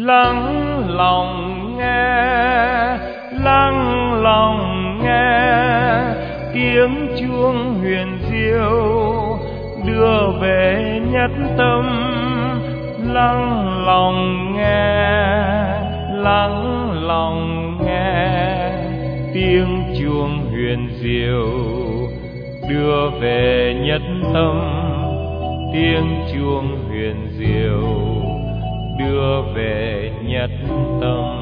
lắng lòng nghe tiếng chuông huyền diệu đưa về nhất tâm. Lắng lòng nghe tiếng chuông huyền diệu đưa về nhất tâm. Tiếng chuông huyền diệu đưa về nhất tâm.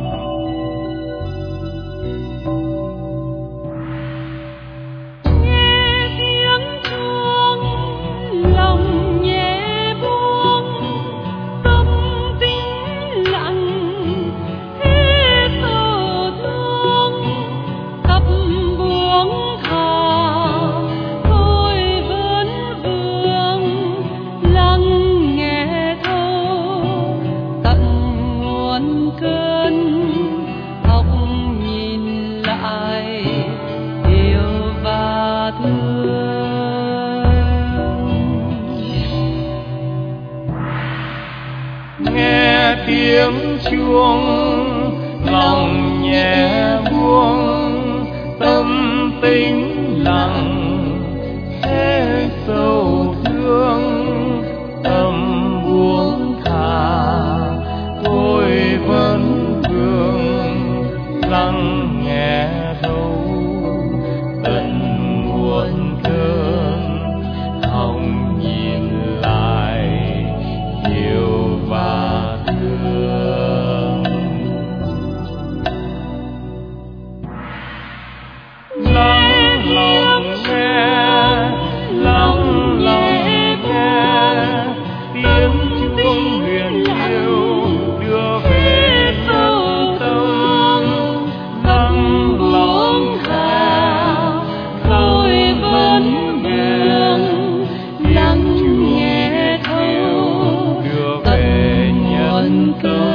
Nghe tiếng chuông lòng nhẹ buông, tâm tĩnh lặng sẽ sầu thương. Tâm buông thả tôi vẫn vương, lắng nghe thấu tận muôn cơn. Hồng nhìn lại yêu và thương. Lắng lòng nghe tiếng chuông huyền diệu đưa về nhân tâm. Lắng lòng tôi vẫn vương, lắng nghe thấu đưa về nhân tâm.